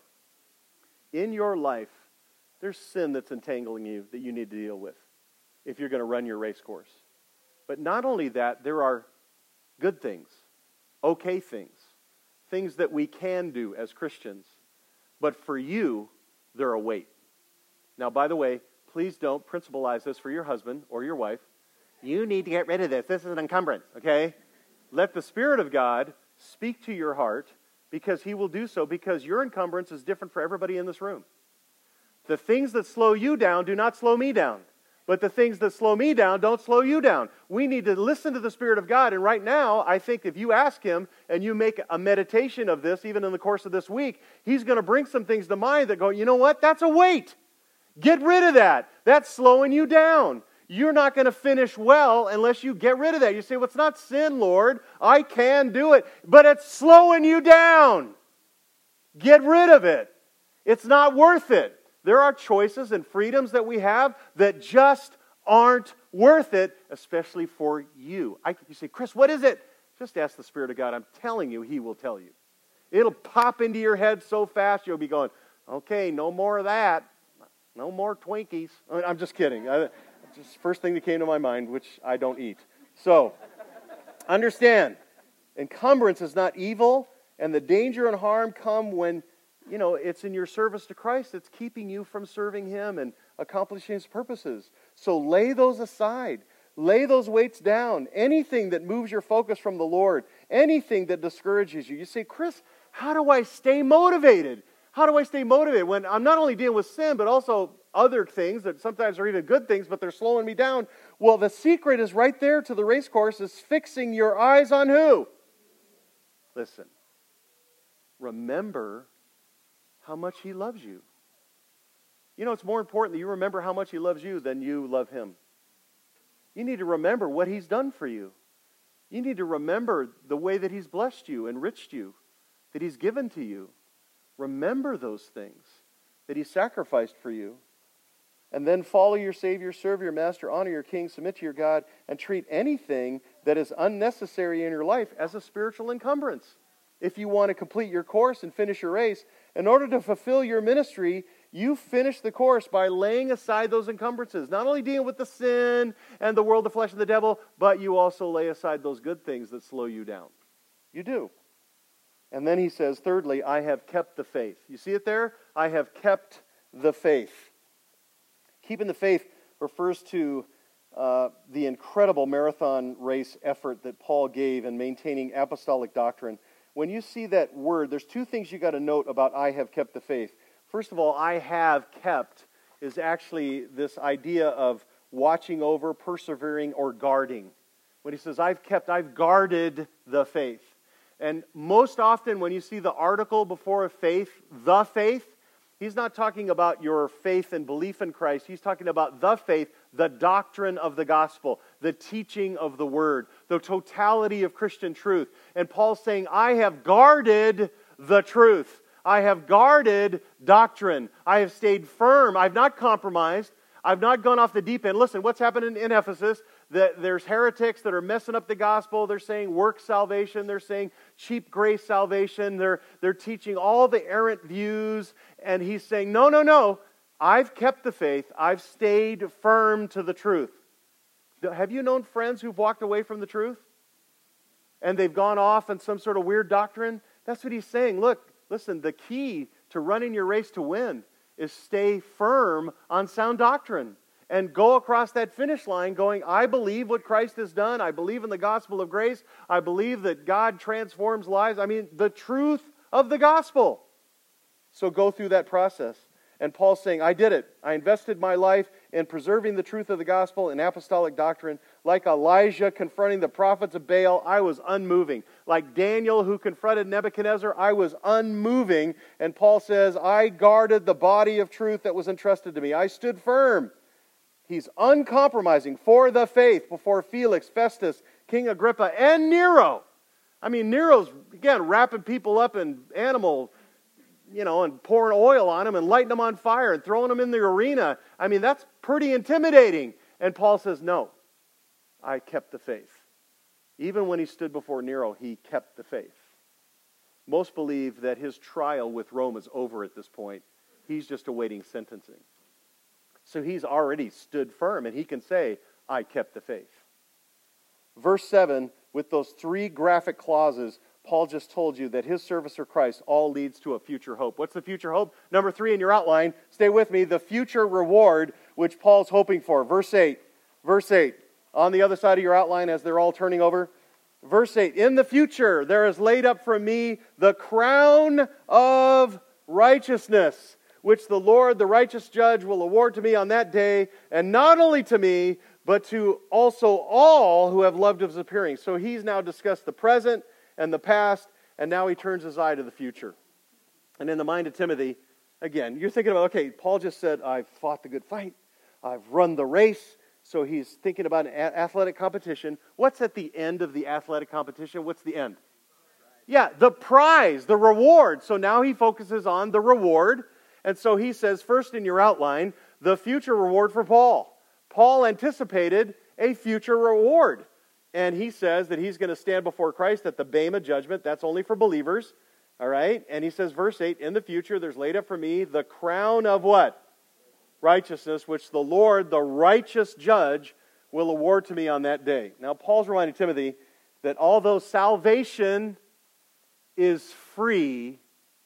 S2: in your life, there's sin that's entangling you that you need to deal with if you're going to run your race course. But not only that, there are good things. Okay things, things that we can do as Christians, but for you, they're a weight. Now, by the way, please don't principalize this for your husband or your wife. You need to get rid of this. This is an encumbrance, okay? Let the Spirit of God speak to your heart, because He will do so, because your encumbrance is different for everybody in this room. The things that slow you down do not slow me down. But the things that slow me down don't slow you down. We need to listen to the Spirit of God. And right now, I think if you ask Him and you make a meditation of this, even in the course of this week, He's going to bring some things to mind that go, you know what? That's a weight. Get rid of that. That's slowing you down. You're not going to finish well unless you get rid of that. You say, well, it's not sin, Lord. I can do it. But it's slowing you down. Get rid of it. It's not worth it. There are choices and freedoms that we have that just aren't worth it, especially for you. I, you say, Chris, what is it? Just ask the Spirit of God. I'm telling you, He will tell you. It'll pop into your head so fast, you'll be going, okay, no more of that. No more Twinkies. I'm just kidding. I, just first thing that came to my mind, which I don't eat. So, understand, encumbrance is not evil, and the danger and harm come when You know, it's in your service to Christ. It's keeping you from serving Him and accomplishing His purposes. So lay those aside. Lay those weights down. Anything that moves your focus from the Lord. Anything that discourages you. You say, Chris, how do I stay motivated? How do I stay motivated when I'm not only dealing with sin, but also other things that sometimes are even good things, but they're slowing me down? Well, the secret is right there to the race course, is fixing your eyes on who? Listen. Remember how much He loves you. You know, it's more important that you remember how much He loves you than you love Him. You need to remember what He's done for you. You need to remember the way that He's blessed you, enriched you, that He's given to you. Remember those things that He sacrificed for you. And then follow your Savior, serve your Master, honor your King, submit to your God, and treat anything that is unnecessary in your life as a spiritual encumbrance. If you want to complete your course and finish your race, in order to fulfill your ministry, you finish the course by laying aside those encumbrances. Not only dealing with the sin and the world, the flesh, and the devil, but you also lay aside those good things that slow you down. You do. And then he says, thirdly, I have kept the faith. You see it there? I have kept the faith. Keeping the faith refers to uh, the incredible marathon race effort that Paul gave in maintaining apostolic doctrine. When you see that word, there's two things you got to note about I have kept the faith. First of all, I have kept is actually this idea of watching over, persevering, or guarding. When he says, I've kept, I've guarded the faith. And most often when you see the article before a faith, the faith, he's not talking about your faith and belief in Christ. He's talking about the faith, the doctrine of the gospel, the teaching of the word, the totality of Christian truth. And Paul's saying, I have guarded the truth. I have guarded doctrine. I have stayed firm. I've not compromised. I've not gone off the deep end. Listen, what's happening in Ephesus? That there's heretics that are messing up the gospel. They're saying work salvation. They're saying cheap grace salvation. They're, they're teaching all the errant views. And he's saying, no, no, no. I've kept the faith. I've stayed firm to the truth. Have you known friends who've walked away from the truth? And they've gone off in some sort of weird doctrine? That's what he's saying. Look, listen, the key to running your race to win is stay firm on sound doctrine and go across that finish line going, I believe what Christ has done. I believe in the gospel of grace. I believe that God transforms lives. I mean, the truth of the gospel. So go through that process. And Paul's saying, I did it. I invested my life in preserving the truth of the gospel and apostolic doctrine. Like Elijah confronting the prophets of Baal, I was unmoving. Like Daniel who confronted Nebuchadnezzar, I was unmoving. And Paul says, I guarded the body of truth that was entrusted to me. I stood firm. He's uncompromising for the faith before Felix, Festus, King Agrippa, and Nero. I mean, Nero's, again, wrapping people up in animal you know, and pouring oil on them and lighting them on fire and throwing them in the arena. I mean, that's pretty intimidating. And Paul says, no, I kept the faith. Even when he stood before Nero, he kept the faith. Most believe that his trial with Rome is over at this point. He's just awaiting sentencing. So he's already stood firm, and he can say, I kept the faith. Verse seven, with those three graphic clauses, Paul just told you that his service for Christ all leads to a future hope. What's the future hope? Number three in your outline, stay with me, the future reward which Paul's hoping for. Verse eight, verse eight, on the other side of your outline as they're all turning over. Verse eight, in the future there is laid up for me the crown of righteousness, which the Lord, the righteous judge, will award to me on that day, and not only to me, but to also all who have loved his appearing. So he's now discussed the present and the past, and now he turns his eye to the future. And in the mind of Timothy, again, you're thinking about, okay, Paul just said, I've fought the good fight, I've run the race, so he's thinking about an athletic competition. What's at the end of the athletic competition? What's the end? Yeah, the prize, the reward. So now he focuses on the reward, and so he says, first in your outline, the future reward for Paul. Paul anticipated a future reward. And he says that he's going to stand before Christ at the Bema judgment. That's only for believers. All right? And he says, verse eight, in the future there's laid up for me the crown of what? Righteousness, which the Lord, the righteous judge, will award to me on that day. Now, Paul's reminding Timothy that although salvation is free,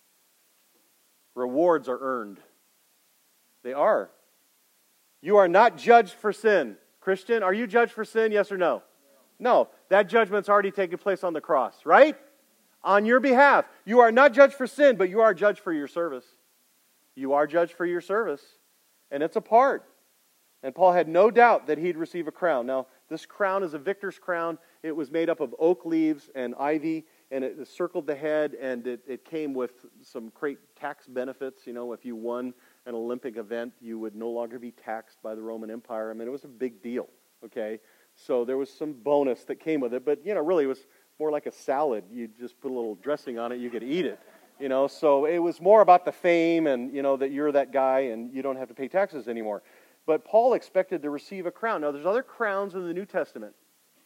S2: rewards are earned. They are. You are not judged for sin. Christian, are you judged for sin, yes or no? No, that judgment's already taken place on the cross, right? On your behalf. You are not judged for sin, but you are judged for your service. You are judged for your service. And it's a part. And Paul had no doubt that he'd receive a crown. Now, this crown is a victor's crown. It was made up of oak leaves and ivy, and it circled the head, and it, it came with some great tax benefits. You know, if you won an Olympic event, you would no longer be taxed by the Roman Empire. I mean, it was a big deal, okay? So there was some bonus that came with it, but, you know, really it was more like a salad. You just put a little dressing on it, you could eat it, you know. So it was more about the fame and, you know, that you're that guy and you don't have to pay taxes anymore. But Paul expected to receive a crown. Now, there's other crowns in the New Testament.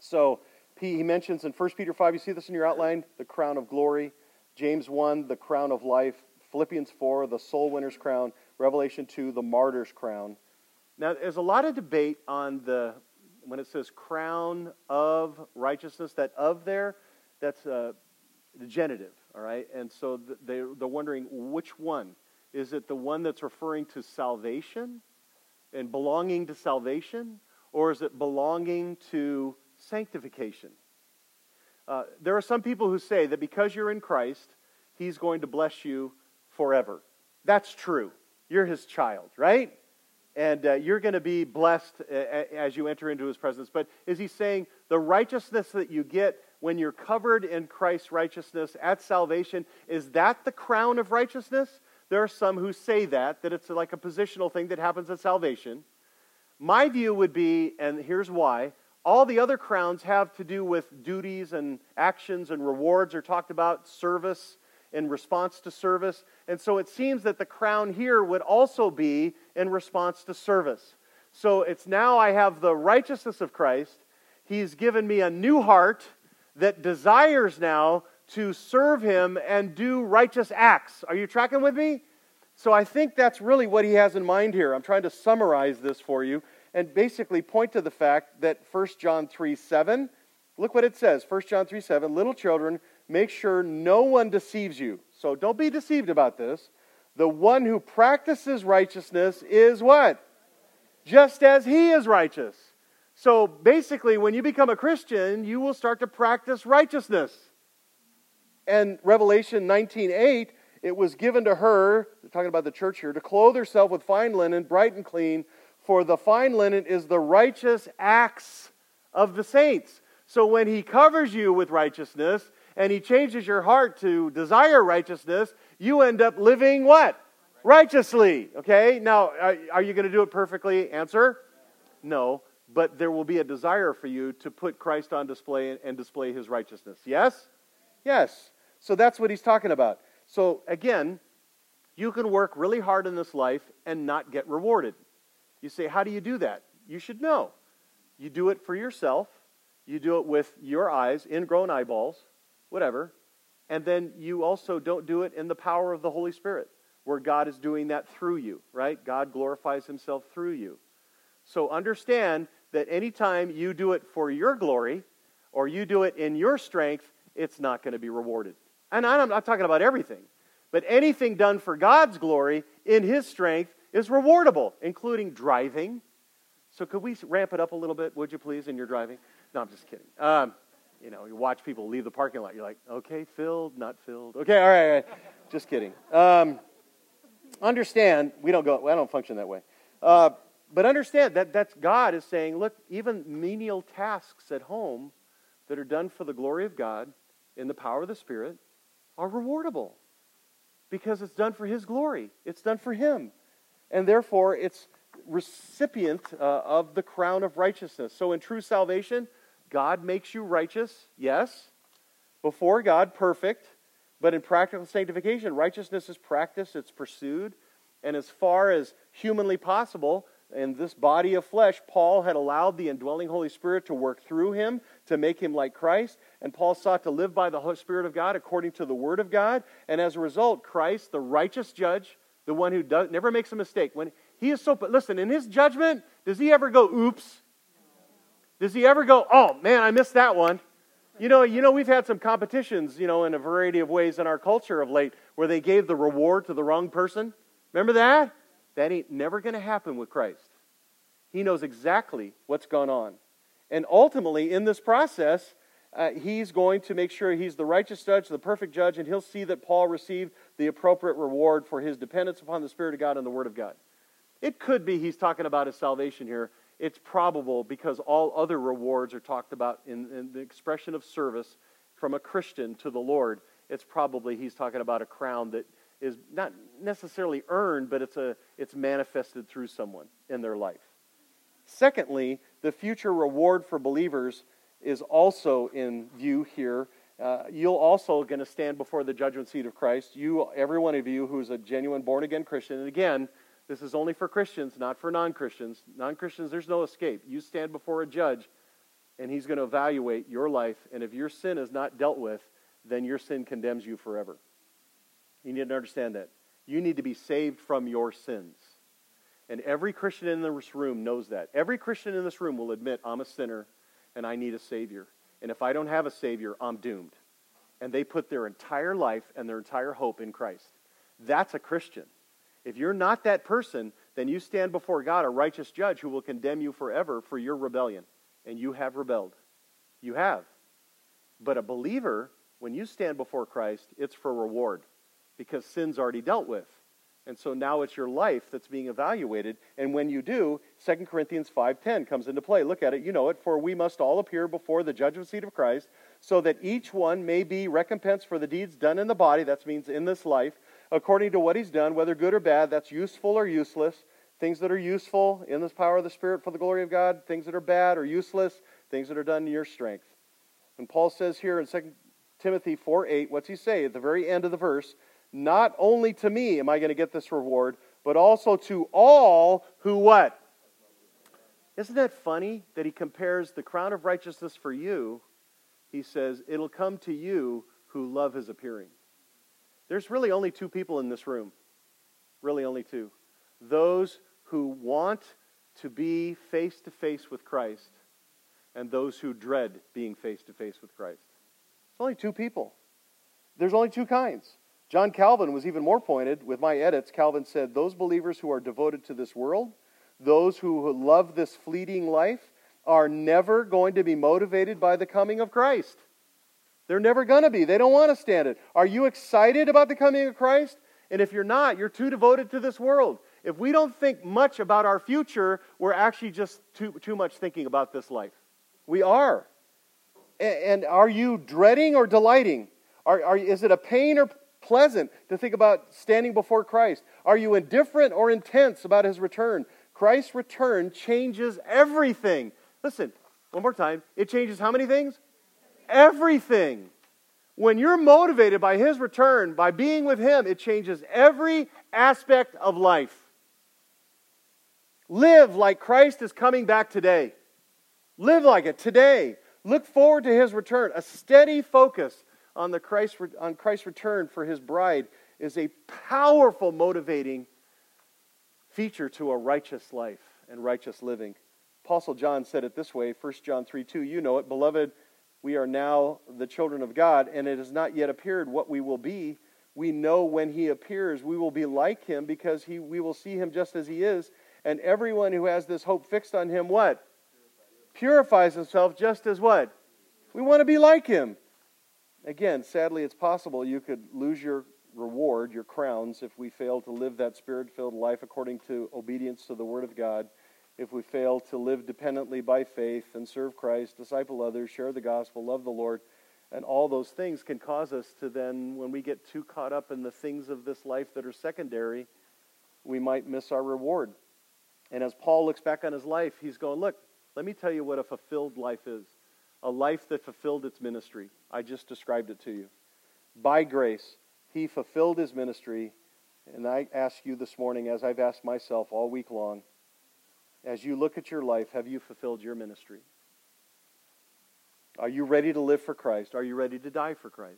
S2: So he mentions in First Peter five, you see this in your outline, the crown of glory. James one, the crown of life. Philippians four, the soul winner's crown. Revelation two, the martyr's crown. Now, there's a lot of debate on the, when it says crown of righteousness, that of there, that's uh, the genitive, all right? And so they, they're wondering which one. Is it the one that's referring to salvation and belonging to salvation? Or is it belonging to sanctification? Uh, there are some people who say that because you're in Christ, He's going to bless you forever. That's true. You're His child, right? And uh, you're going to be blessed uh, as you enter into His presence. But is He saying the righteousness that you get when you're covered in Christ's righteousness at salvation, is that the crown of righteousness? There are some who say that, that it's like a positional thing that happens at salvation. My view would be, and here's why, all the other crowns have to do with duties and actions and rewards are talked about, service in response to service. And so it seems that the crown here would also be in response to service. So it's now I have the righteousness of Christ. He's given me a new heart that desires now to serve Him and do righteous acts. Are you tracking with me? So I think that's really what he has in mind here. I'm trying to summarize this for you and basically point to the fact that First John three seven, look what it says, First John three seven, little children, make sure no one deceives you. So don't be deceived about this. The one who practices righteousness is what? Just as he is righteous. So basically, when you become a Christian, you will start to practice righteousness. And Revelation nineteen eight, it was given to her, we're talking about the church here, to clothe herself with fine linen, bright and clean, for the fine linen is the righteous acts of the saints. So when He covers you with righteousness, and He changes your heart to desire righteousness, you end up living what? Righteously. Okay? Now, are, are you going to do it perfectly? Answer? No. But there will be a desire for you to put Christ on display and, and display His righteousness. Yes? Yes. So that's what he's talking about. So again, you can work really hard in this life and not get rewarded. You say, how do you do that? You should know. You do it for yourself. You do it with your eyes, ingrown eyeballs, whatever. And then you also don't do it in the power of the Holy Spirit, where God is doing that through you, right? God glorifies Himself through you. So understand that anytime you do it for your glory, or you do it in your strength, it's not going to be rewarded. And I'm not talking about everything, but anything done for God's glory in His strength is rewardable, including driving. So could we ramp it up a little bit, would you please, in your driving? No, I'm just kidding. Um, you know, you watch people leave the parking lot. You're like, okay, filled, not filled. Okay, all right, all right. Just kidding. Um, understand, we don't go, I don't function that way. Uh, but understand that that's God is saying, look, even menial tasks at home that are done for the glory of God in the power of the Spirit are rewardable because it's done for His glory. It's done for Him. And therefore, it's recipient uh, of the crown of righteousness. So in true salvation, God makes you righteous, yes, before God, perfect, but in practical sanctification, righteousness is practiced, it's pursued, and as far as humanly possible, in this body of flesh, Paul had allowed the indwelling Holy Spirit to work through him to make him like Christ, and Paul sought to live by the Holy Spirit of God according to the Word of God, and as a result, Christ, the righteous judge, the one who does, never makes a mistake, when He is so, listen, in His judgment, does He ever go, oops? Does He ever go, oh man, I missed that one? You know, you know, we've had some competitions, you know, in a variety of ways in our culture of late, where they gave the reward to the wrong person. Remember that? That ain't never going to happen with Christ. He knows exactly what's gone on. And ultimately, in this process, uh, He's going to make sure He's the righteous judge, the perfect judge, and He'll see that Paul received the appropriate reward for his dependence upon the Spirit of God and the Word of God. It could be he's talking about his salvation here. It's probable because all other rewards are talked about in, in the expression of service from a Christian to the Lord. It's probably he's talking about a crown that is not necessarily earned, but it's a it's manifested through someone in their life. Secondly, the future reward for believers is also in view here. Uh, you'll also going to stand before the judgment seat of Christ. You, every one of you who is a genuine born-again Christian, and again, this is only for Christians, not for non-Christians. Non-Christians, there's no escape. You stand before a judge, And He's going to evaluate your life. And if your sin is not dealt with, then your sin condemns you forever. You need to understand that. You need to be saved from your sins. And every Christian in this room knows that. Every Christian in this room will admit, I'm a sinner and I need a Savior. And if I don't have a Savior, I'm doomed. And they put their entire life and their entire hope in Christ. That's a Christian. If you're not that person, then you stand before God, a righteous judge, who will condemn you forever for your rebellion. And you have rebelled. You have. But a believer, when you stand before Christ, it's for reward. Because sin's already dealt with. And so now it's your life that's being evaluated. And when you do, Second Corinthians five ten comes into play. Look at it, you know it. For we must all appear before the judgment seat of Christ, so that each one may be recompensed for the deeds done in the body, that means in this life, according to what he's done, whether good or bad, that's useful or useless. Things that are useful in this power of the Spirit for the glory of God, things that are bad or useless, things that are done in your strength. And Paul says here in Second Timothy four eight, what's he say at the very end of the verse? Not only to me am I going to get this reward, but also to all who what? Isn't that funny that he compares the crown of righteousness for you? He says, it'll come to you who love His appearing. There's really only two people in this room. Really only two. Those who want to be face to face with Christ and those who dread being face to face with Christ. There's only two people. There's only two kinds. John Calvin was even more pointed. With my edits, Calvin said, those believers who are devoted to this world, those who love this fleeting life, are never going to be motivated by the coming of Christ. They're never going to be. They don't want to stand it. Are you excited about the coming of Christ? And if you're not, you're too devoted to this world. If we don't think much about our future, we're actually just too, too much thinking about this life. We are. And are you dreading or delighting? Are, are, is it a pain or pleasant to think about standing before Christ? Are you indifferent or intense about His return? Christ's return changes everything. Listen, one more time. It changes how many things? Everything. When you're motivated by His return, by being with Him, it changes every aspect of life. Live like Christ is coming back today. Live like it today. Look forward to His return. A steady focus on the Christ on Christ's return for His bride is a powerful motivating feature to a righteous life and righteous living. Apostle John said it this way, First John three two, you know it, beloved, we are now the children of God, and it has not yet appeared what we will be. We know when He appears, we will be like Him, because he, we will see Him just as He is. And everyone who has this hope fixed on Him, what? Purifies himself just as what? We want to be like Him. Again, sadly, it's possible you could lose your reward, your crowns, if we fail to live that Spirit-filled life according to obedience to the Word of God, if we fail to live dependently by faith and serve Christ, disciple others, share the gospel, love the Lord, and all those things can cause us to then, when we get too caught up in the things of this life that are secondary, we might miss our reward. And as Paul looks back on his life, he's going, look, let me tell you what a fulfilled life is. A life that fulfilled its ministry. I just described it to you. By grace, he fulfilled his ministry. And I ask you this morning, as I've asked myself all week long, as you look at your life, have you fulfilled your ministry? Are you ready to live for Christ? Are you ready to die for Christ?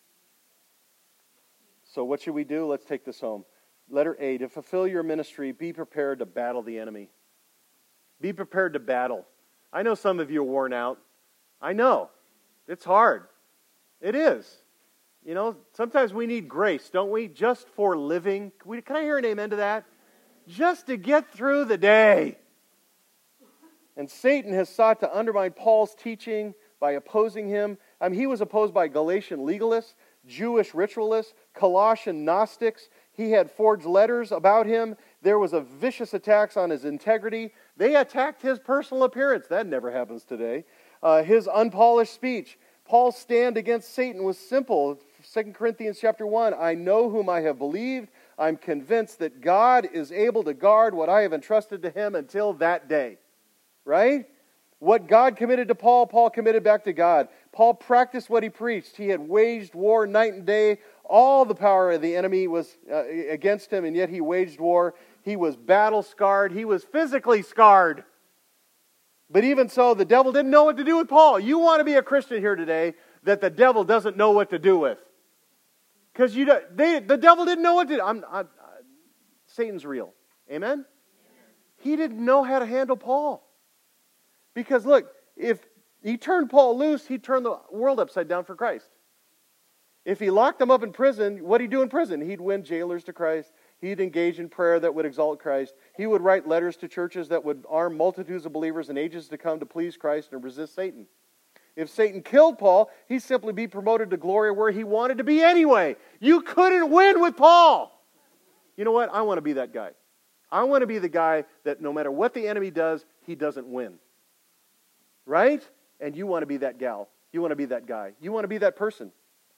S2: So what should we do? Let's take this home. Letter A, to fulfill your ministry, be prepared to battle the enemy. Be prepared to battle. I know some of you are worn out. I know. It's hard. It is. You know, sometimes we need grace, don't we? Just for living. Can, we, can I hear an amen to that? Just to get through the day. And Satan has sought to undermine Paul's teaching by opposing him. I mean, he was opposed by Galatian legalists, Jewish ritualists, Colossian Gnostics. He had forged letters about him. There was a vicious attacks on his integrity. They attacked his personal appearance. That never happens today. Uh, his unpolished speech. Paul's stand against Satan was simple. Second Corinthians chapter one, I know whom I have believed. I'm convinced that God is able to guard what I have entrusted to Him until that day. Right? What God committed to Paul, Paul committed back to God. Paul practiced what he preached. He had waged war night and day. All the power of the enemy was uh, against him, and yet he waged war. He was battle-scarred. He was physically scarred. But even so, the devil didn't know what to do with Paul. You want to be a Christian here today that the devil doesn't know what to do with. Because you, they, the devil didn't know what to do. I'm, I, I, Satan's real. Amen? Amen? He didn't know how to handle Paul. Because look, if he turned Paul loose, he turned the world upside down for Christ. If he locked him up in prison, what did he do in prison? He'd win jailers to Christ. He'd engage in prayer that would exalt Christ. He would write letters to churches that would arm multitudes of believers in ages to come to please Christ and resist Satan. If Satan killed Paul, he'd simply be promoted to glory where he wanted to be anyway. You couldn't win with Paul. You know what? I want to be that guy. I want to be the guy that no matter what the enemy does, he doesn't win. Right? And you want to be that gal. You want to be that guy. You want to be that person.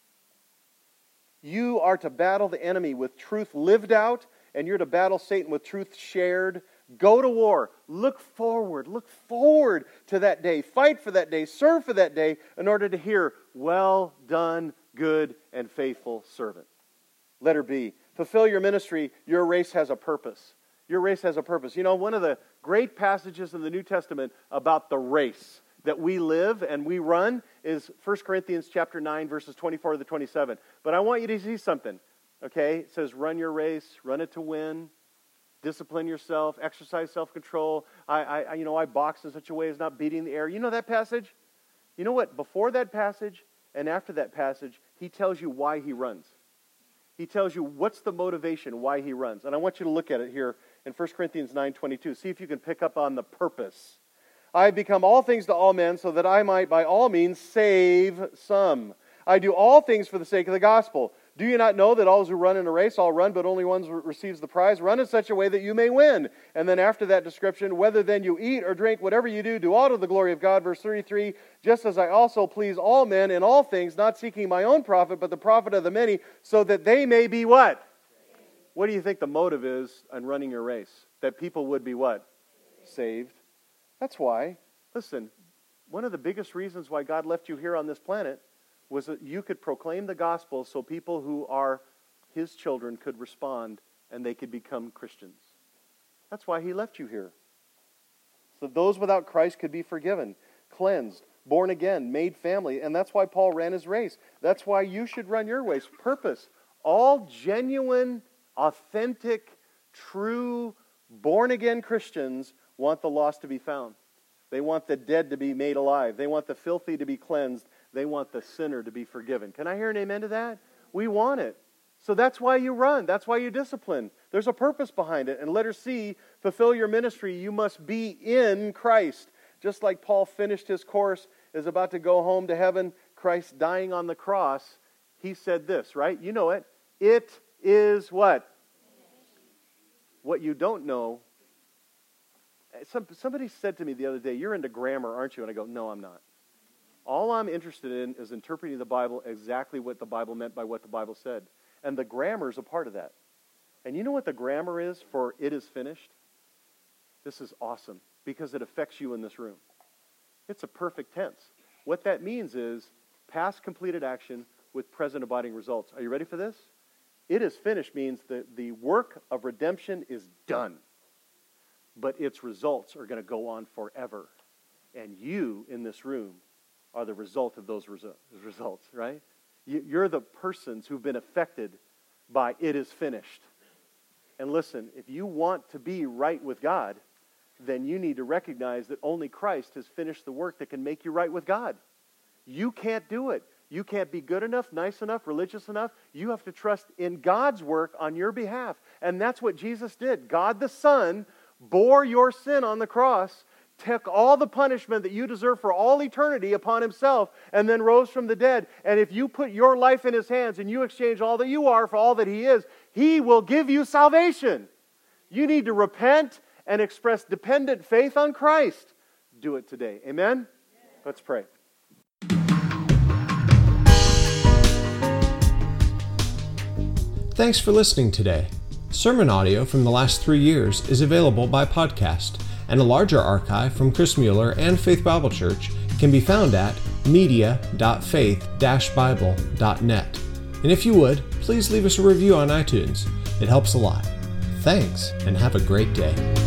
S2: You are to battle the enemy with truth lived out, and you're to battle Satan with truth shared. Go to war. Look forward. Look forward to that day. Fight for that day. Serve for that day in order to hear, well done, good and faithful servant. Letter B. Fulfill your ministry. Your race has a purpose. Your race has a purpose. You know, one of the great passages in the New Testament about the race that we live and we run is First Corinthians chapter nine, verses twenty-four to twenty-seven. But I want you to see something. Okay? It says, run your race, run it to win, discipline yourself, exercise self-control. I, I, you know, I box in such a way as not beating the air. You know that passage? You know what? Before that passage and after that passage, he tells you why he runs. He tells you what's the motivation, why he runs. And I want you to look at it here in First Corinthians nine twenty-two. See if you can pick up on the purpose. I have become all things to all men so that I might by all means save some. I do all things for the sake of the gospel. Do you not know that all who run in a race all run, but only one receives the prize? Run in such a way that you may win. And then after that description, whether then you eat or drink, whatever you do, do all to the glory of God. Verse thirty-three, just as I also please all men in all things, not seeking my own profit, but the profit of the many, so that they may be what? What do you think the motive is on running your race? That people would be what? Saved. That's why, listen, one of the biggest reasons why God left you here on this planet was that you could proclaim the gospel so people who are His children could respond and they could become Christians. That's why He left you here. So those without Christ could be forgiven, cleansed, born again, made family. And that's why Paul ran his race. That's why you should run your race. Purpose. All genuine, authentic, true, born-again Christians want the lost to be found. They want the dead to be made alive. They want the filthy to be cleansed. They want the sinner to be forgiven. Can I hear an amen to that? We want it. So that's why you run. That's why you discipline. There's a purpose behind it. And letter C, fulfill your ministry. You must be in Christ. Just like Paul finished his course, is about to go home to heaven, Christ dying on the cross, he said this, right? You know it. It is what? What you don't know. Some, somebody said to me the other day, you're into grammar, aren't you? And I go, no, I'm not. All I'm interested in is interpreting the Bible exactly what the Bible meant by what the Bible said. And the grammar is a part of that. And you know what the grammar is for it is finished? This is awesome because it affects you in this room. It's a perfect tense. What that means is past completed action with present abiding results. Are you ready for this? It is finished means that the work of redemption is done. But its results are going to go on forever. And you in this room are the result of those resu- results, right? You're the persons who've been affected by it is finished. And listen, if you want to be right with God, then you need to recognize that only Christ has finished the work that can make you right with God. You can't do it. You can't be good enough, nice enough, religious enough. You have to trust in God's work on your behalf. And that's what Jesus did. God the Son bore your sin on the cross, took all the punishment that you deserve for all eternity upon Himself, and then rose from the dead. And if you put your life in His hands and you exchange all that you are for all that He is, He will give you salvation. You need to repent and express dependent faith on Christ. Do it today. Amen? Let's pray.
S1: Thanks for listening today. Sermon audio from the last three years is available by podcast, and a larger archive from Chris Mueller and Faith Bible Church can be found at media dot faith dash bible dot net. And if you would, please leave us a review on iTunes. It helps a lot. Thanks, and have a great day.